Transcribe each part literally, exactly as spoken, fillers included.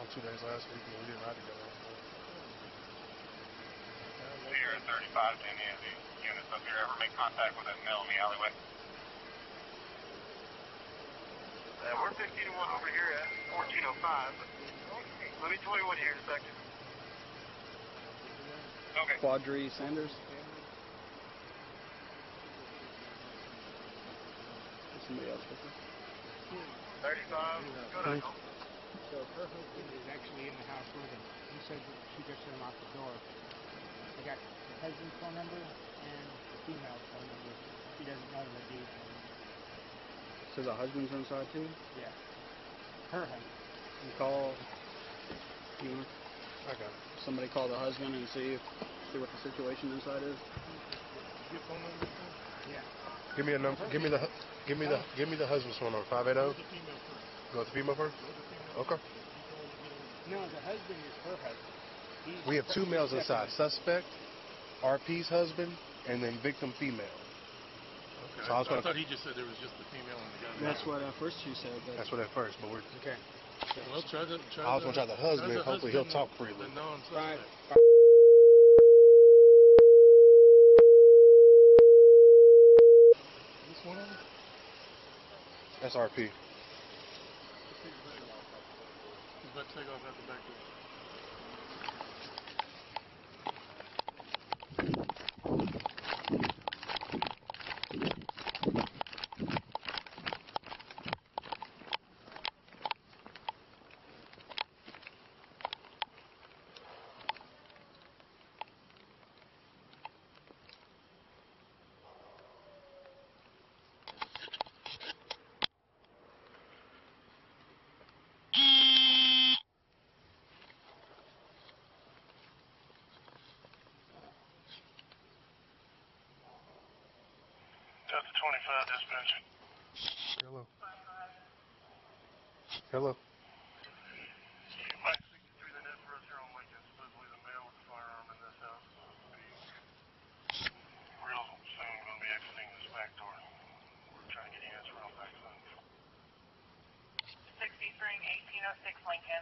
like two days last week, and we didn't ride together. Sierra thirty-five, do any of these units up here ever make contact with that male in the alleyway? Uh, we're fifteen oh one over here at fourteen oh five. Let me twenty-one here in a second. Okay. Quadri Sanders. Somebody else with her. thirty-five, go to home. So her husband is actually in the house with him. He said that she just let him out the door. I got the husband's phone number and the female's phone number. He doesn't know the dude's phone number. So the husband's inside too? Yeah. Her husband. You call, you know, I got it. somebody call the husband and see if, see what the situation inside is. Your phone number? Yeah. Give me a number. Give me the. Give me the. Give me the husband's phone number. Five eight zero. Go with the female first. Okay. No, the husband is her husband. He's We have two males inside. Suspect, R P's husband, and then victim female. Okay. So I was I gonna- thought he just said there was just the female and the guy. That's what at first she said. But That's what at first, but we're. okay. Well, try the. Try I was gonna try the husband. the Hopefully he'll talk freely. The non-suspect. Five. This one of them? That's R P. He's about to take off out the back door. Delta twenty-five, dispatch. Hello. Hello. You might see through the net for us here on Lincoln. Supposedly the male with the firearm in this house will be real soon going to be exiting this back door. We're trying to get units around back soon. sixty-three, eighteen oh six Lincoln.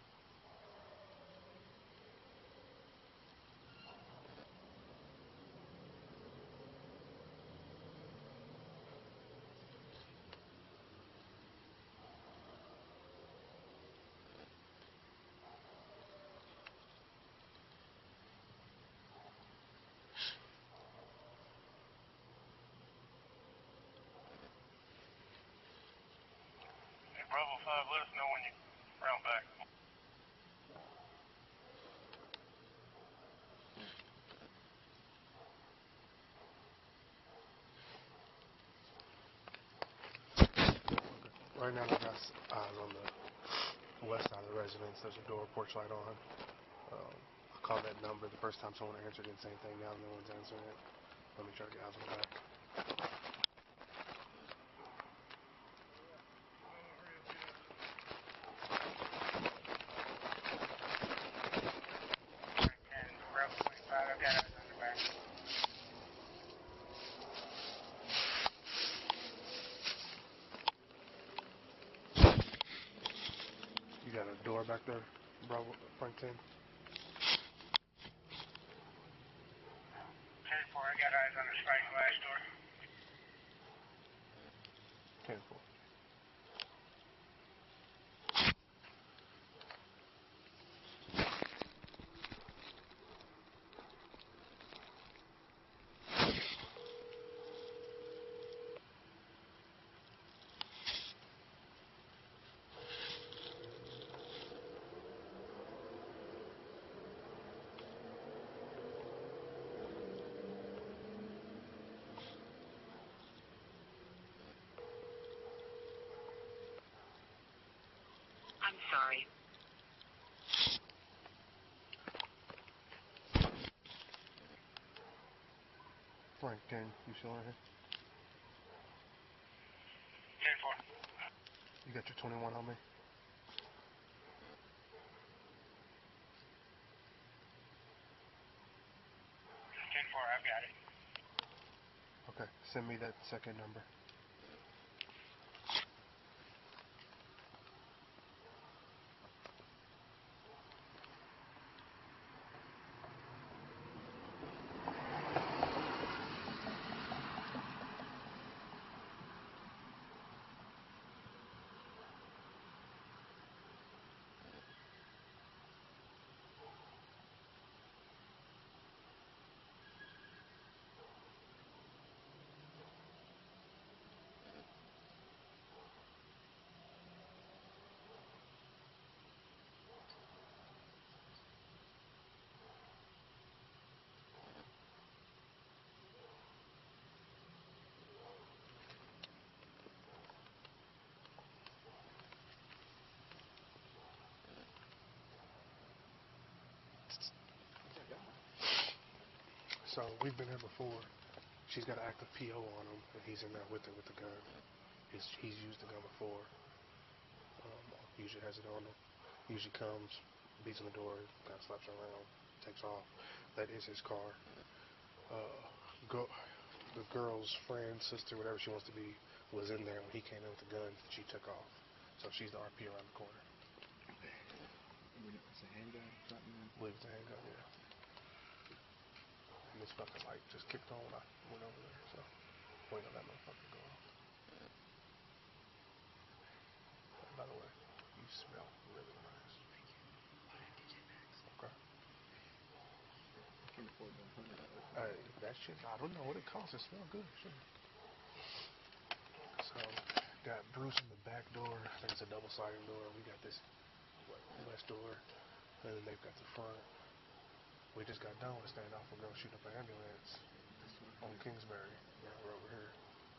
Hey, Bravo five, let us know when you round back. Right now, I got eyes on the west side of the residence. There's a door, porch light on. Um, I called that number. The first time someone answered, didn't say anything. Now no one's answering it. Let me try to get eyes on the back. And Bravo twenty-five, I've got us on the back. You got a door back there, Bravo, Frank ten? ten four, I got eyes on the spike glass door. ten four. I'm sorry. Frank ten, you still in here? ten four. You got your twenty-one on me? ten four, I've got it. Okay, send me that second number. So we've been here before. She's got an active P O on him, and he's in there with her with the gun. He's he's used the gun before. Um, usually has it on him. Usually comes, beats on the door, kind of slaps her around, takes off. That is his car. Uh, go, the girl's friend, sister, whatever she wants to be, was in there when he came in with the gun. She took off. So she's the R P around the corner. It's a handgun, something. I believe it's a handgun, yeah. And this fucking light just kicked on when I went over there, so wait on that motherfucker go off. And by the way, you smell really nice. Okay. Can't afford one hundred dollars. Hey, that shit, I don't know what it costs. It smells good, shit. So, got Bruce in the back door. I think it's a double sliding door. We got this west door, and then they've got the front. We just got done with standoff. We're going to shoot up an ambulance on Kingsbury. Yeah, we're over here.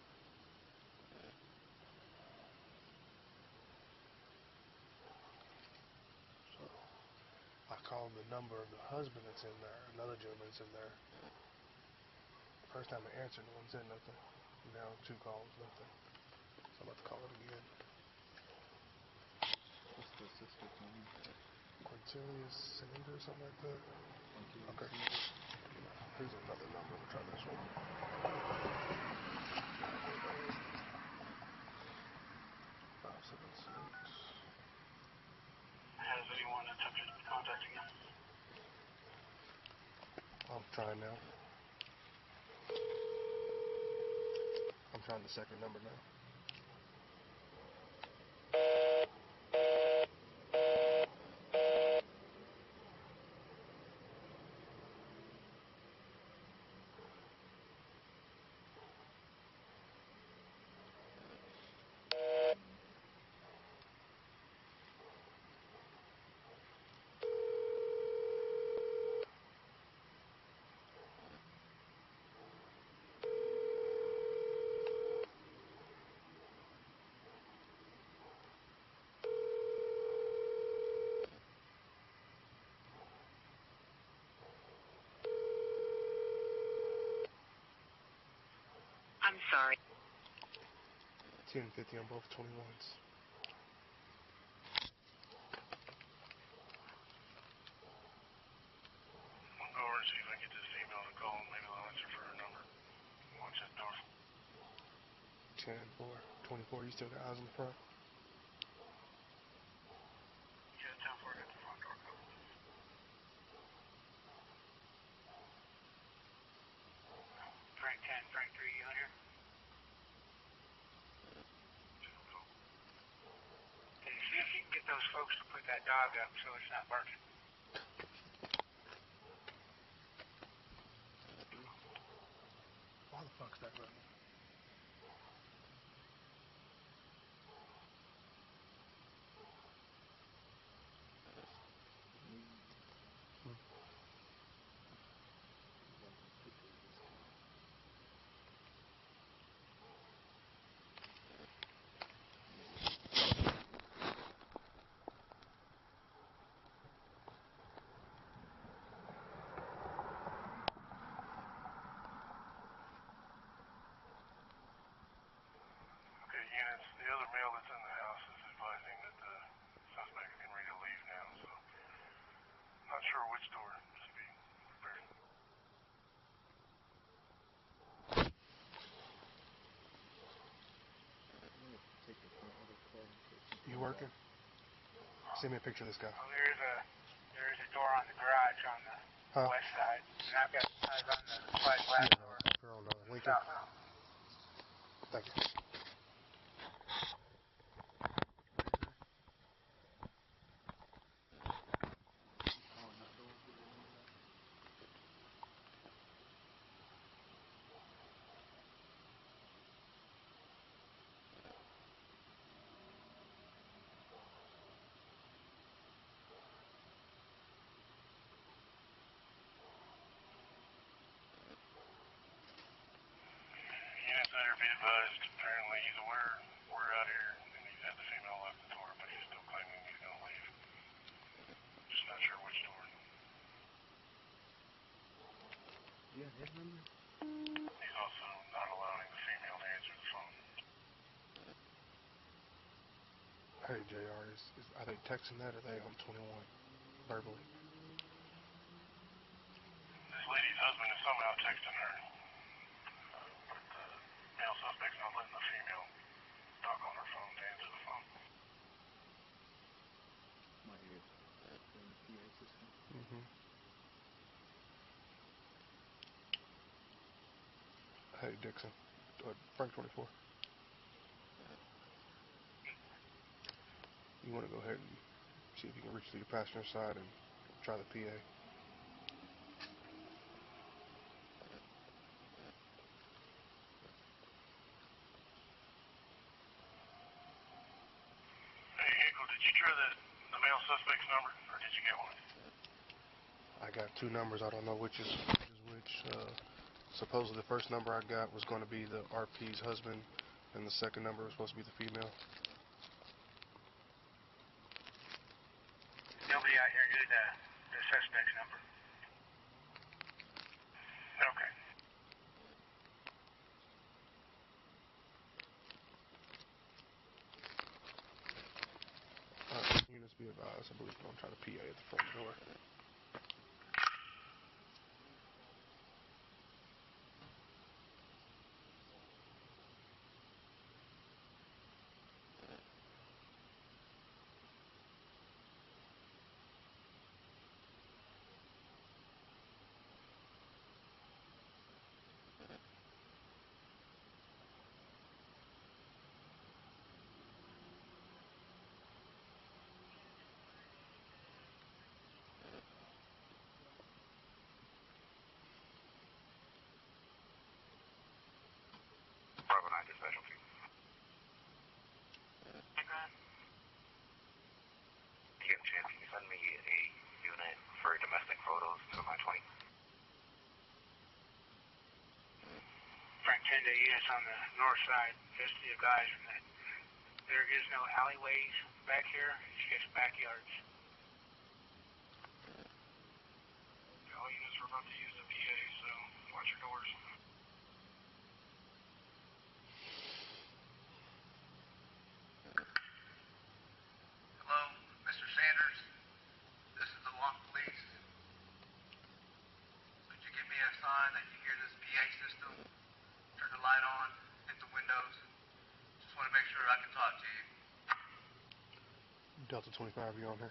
So, I called the number of the husband that's in there. Another gentleman's in there. First time I answered, no one said nothing. Now two calls, nothing. So I'm about to call it again. What's the sister's name? Quintilius Cylinder or something like that. Okay. Here's another number. We'll try this one. Five seven six. Has anyone attempted contacting you? I'm trying now. I'm trying the second number now. I'm sorry. ten fifty on both twenty-ones. I'll go over and see if I can get this female to call, and maybe I'll answer for her number. Watch that door. ten four. twenty-four, you still got eyes on the front? Yeah, ten four, get the front door closed. Frank ten, Frank three, you on here? Okay, see if you can get those folks to put that dog up so it's not barking. Why the fuck's that running? Okay, units, the other male that's in the house is advising that the suspect can ready to leave now, so not sure which door, just be prepared. You working? Send me a picture of this guy. Well, there's a there's a door on the garage on the Huh? west side, and I've got eyes on the slide glass door. Up here on uh, Lincoln. South. Thank you. Units there, be advised, apparently he's aware we're out here, and he's had the female lock the door, but he's still claiming he's gonna leave. Just not sure which door. you have his number? He's also not allowing the female to answer the phone. Hey, J R, is, is, are they texting that or are they on twenty-one verbally? This lady's husband is somehow texting her. Uh, but the male suspect's not letting the female talk on her phone to answer the phone. Might hear it from the P A system. Mm-hmm. Hey, Dixon. Uh, Frank twenty-four. You want to go ahead and see if you can reach to your passenger side and try the P A. Hey, Hinkle, did you try the, the male suspect's number, or did you get one? I got two numbers. I don't know which is, which is which. Uh, supposedly the first number I got was going to be the R P's husband, and the second number was supposed to be the female. Nobody out here knew the, the suspect's number. Okay. Uh, units be advised. I believe we're going to try the P A at the front door. Bravo nine to specialty. You get a chance, can you send me a unit for domestic photos to my twenty? Frank ten to units on the north side. Just to advise from that. There is no alleyways back here. It's just backyards. All units are about to use the P A, so watch your doors. Hello, Mister Sanders. This is the Lock Police. Could you give me a sign that you hear this P A system? Turn the light on, hit the windows. Just want to make sure I can talk to you. Delta twenty-five, you on here?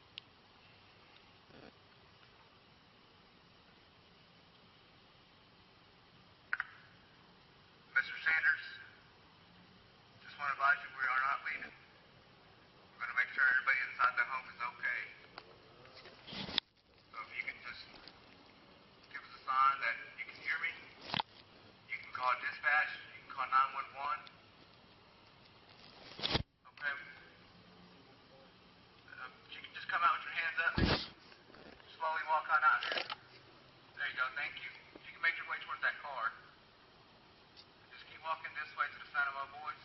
Mister Sanders, just want to advise you we are not leaving. We're going to make sure everybody inside the home is okay. So if you can just give us a sign that you can hear me, you can call dispatch, you can call nine one one. Okay? Uh, you can just come out with your hands up. Slowly walk on out here. There you go, thank you. You can make your way towards that car. Just keep walking this way to the sound of my voice.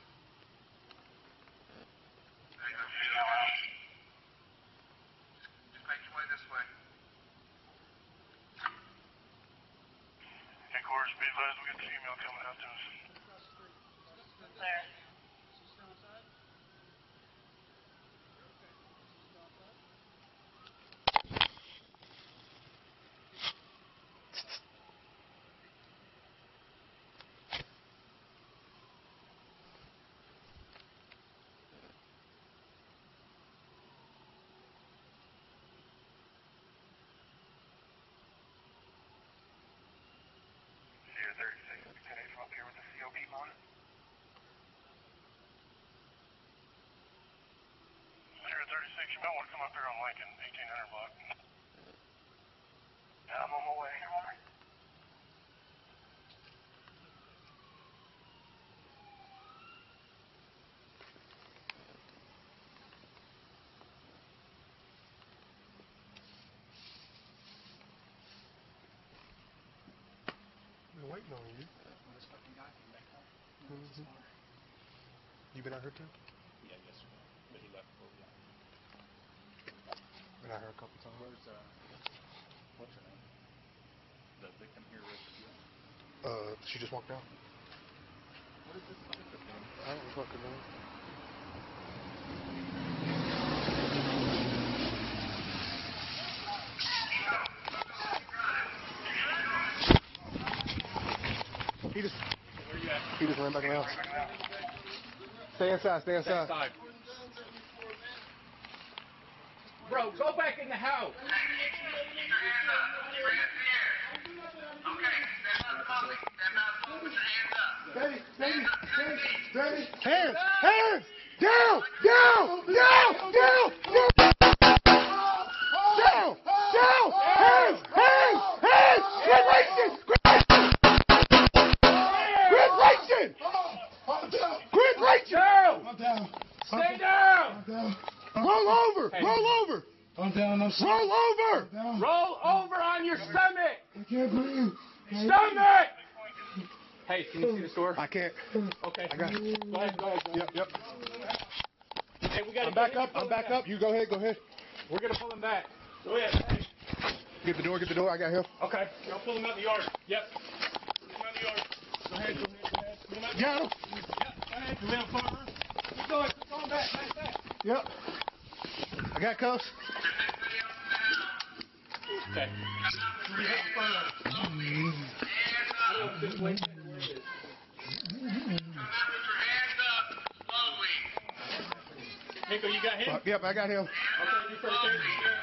There you go. Just, just make your way this way. Headquarters, be advised, we got the female coming out to us. Clear. Zero thirty-six, ten eight from up here with the C O P on it. Zero thirty-six, you might want to come up here on Lincoln, eighteen hundred block. Yeah, I'm on my way. Been waiting on you. Well, this fucking guy came back home. Mhm. You been out here too? Yeah, yesterday. But he left before we got here. Been out here a couple times. Where's, uh, What's her name? The the victim here rescue? Uh, she just walked out. What is this fucking thing? I don't fucking know. He just, Where you at? he just ran back in the house. Stay inside, stay inside. Inside. Bro, go back in the house. Keep your hands up. Keep your hands in the air. Okay, stand up slowly. Stand up slowly. Put your hands up. Baby, baby, Hands up to your feet. baby. Hands, hands, down, down, down, down, down. Down, down, hands, hands, hands. Quit racing, quit racing. Quit racing. Quit racing. I'm down. Stay down. I'm down. Roll over, roll over, I'm down. I'm sorry. roll over. Down. Roll over on your stomach. I can't breathe. Stomach. Hey, can you see the door? I can't. Okay. I got it. Go ahead, go ahead. Yep, yep. Hey, we gotta I'm back get him. up, I'm back up. You go ahead, go ahead. We're gonna pull him back. Go ahead. Hey. Get the door, get the door. I got him. Okay. Y'all pull him out in the yard. Yep. Pull him out in the yard. Go ahead, go ahead, go ahead. Pull him out. Got him. Go ahead. You have fun, huh? Keep going. Keep going back. Back, back. Yep. I got cuffs. Okay. You have fun. Nico, you got him? Uh, yep, I got him. Okay, you first aid.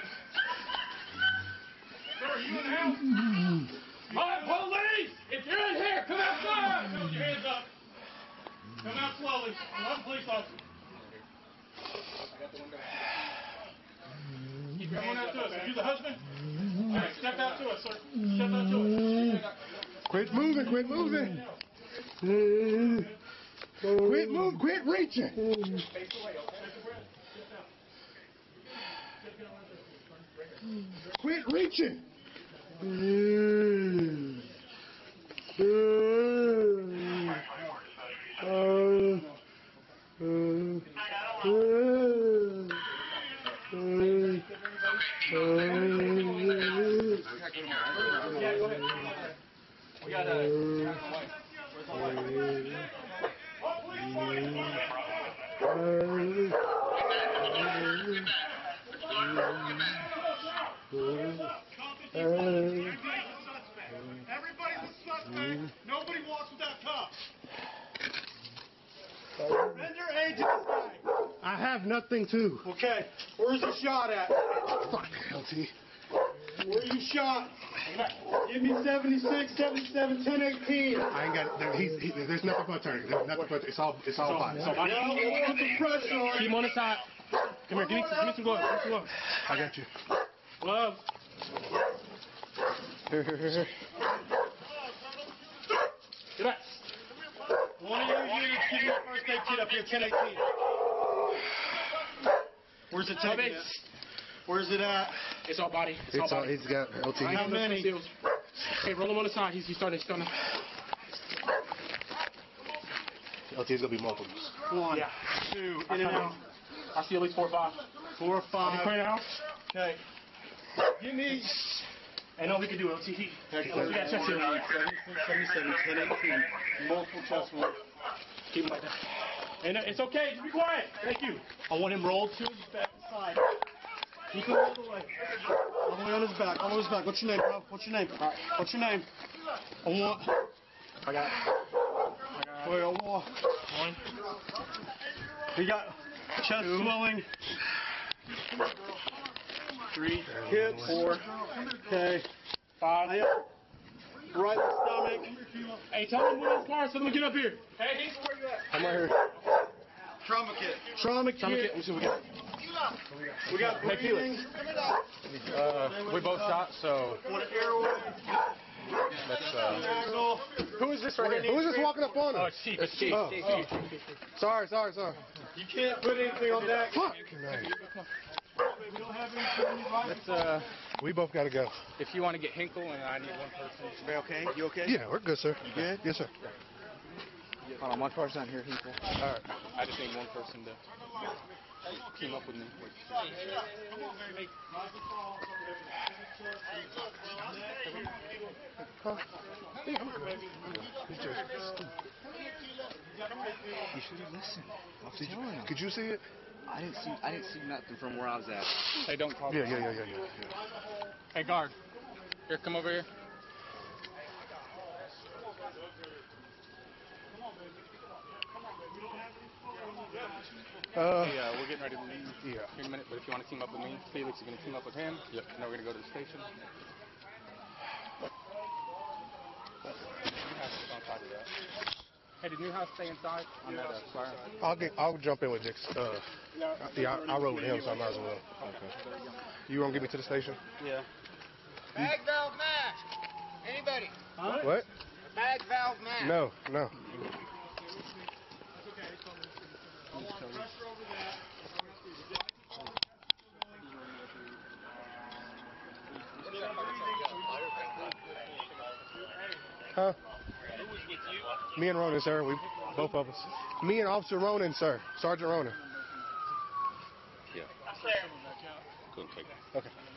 Sir, are you in the house? Hi, police! If you're in here, come outside! Put your hands up. Come out slowly. I'm a police officer. Keep your hands out to us. Are you the husband? All right, step out to us, sir. Step out to us. Quit moving, quit moving. Quit moving, quit reaching. Face away, okay? Take a breath. Quit reaching. We got a. Where's the wife? Everybody's a suspect. Nobody walks without cuffs. Surrender aid to this guy. I have nothing to. Okay. Where's the shot at? Fuck, L T. Where you shot? Give me seventy-six, seventy-seven, ten, eighteen. I ain't got. There, he's, he, there's nothing but turning. There's nothing but. It's all. It's all fine. Now, put the pressure on. Keep him on the side. Come here, give me, give me some gloves. Give me some gloves. I got you. Gloves. Here, here, here, here. Get back. One of your units, give me a first aid kit up here, ten eighteen. Where's it taking it? Where's it at? It's all body. It's, all It's all. body. He's got L T. How many? Hey, roll him on the side. He's, he's starting to stun him. L T's gonna be multiples. One, Yeah. two, in and out. I see at least four or five. Four, Are five. you clear now? Okay. Give me. I know we can do it. L T. Okay. We got chest here. seventy-seven, ten, eighteen. Multiple chest wounds. Keep him like that. And uh, it's okay. Just be quiet. Thank you. I want him rolled to his back side. Keep him all the way. All the way on his back. All the way on his back. What's your name, bro? What's your name? What's your name? I want. I got it. Wait, I want. One. We got chest swelling. Three. Hips. Four. Okay. Five. I up. Right stomach. Hey, tell him where his car so let me get up here. Hey, he's where you at? I'm right here. Trauma kit. Trauma kit. Trauma kit. Let me see what we got. We got Hey, Felix. breathing. Uh, we both shot, so One airway. that's, uh... Angle. Who is this right here? Who is this walking up on Oh, us? it's Chief. It's Oh, oh. Sorry, sorry, sorry. You can't put anything on deck. Fuck. We don't have anything right. Let's, uh, We both gotta go. if you want to get Hinkle, and I need one person. Are okay? You okay? Yeah, we're good, sir. You good? Yes, sir. Hold on, my car's not here. Hinkle. All right. I just need one person to... team up with me. Huh? Yeah, I'm good. He's just stupid. You should have listened. I was Did you, telling him. could you see it? I didn't see. I didn't see nothing from where I was at. Hey, don't call. Yeah, yeah, yeah, yeah, yeah. yeah. Hey, guard. Here, come over here. Uh, Hey, uh, we're getting ready to leave yeah. here in a minute, but if you want to team up with me, Felix is going to team up with him. Yep. And then we're going to go to the station. Hey, did Newhouse stay inside on that uh, flyer? I'll get. I'll jump in with Dix. Uh, yeah, I, I rode with him, so I might as well. Okay. You gonna get me to the station? Yeah. Bag valve mask. Anybody? Huh? What? Bag valve mask. No, no. Huh? Me and Ronan, sir. We both of us. Me and Officer Ronan, sir. Sergeant Ronan. Yeah. I'm there. Couldn't take it. Okay.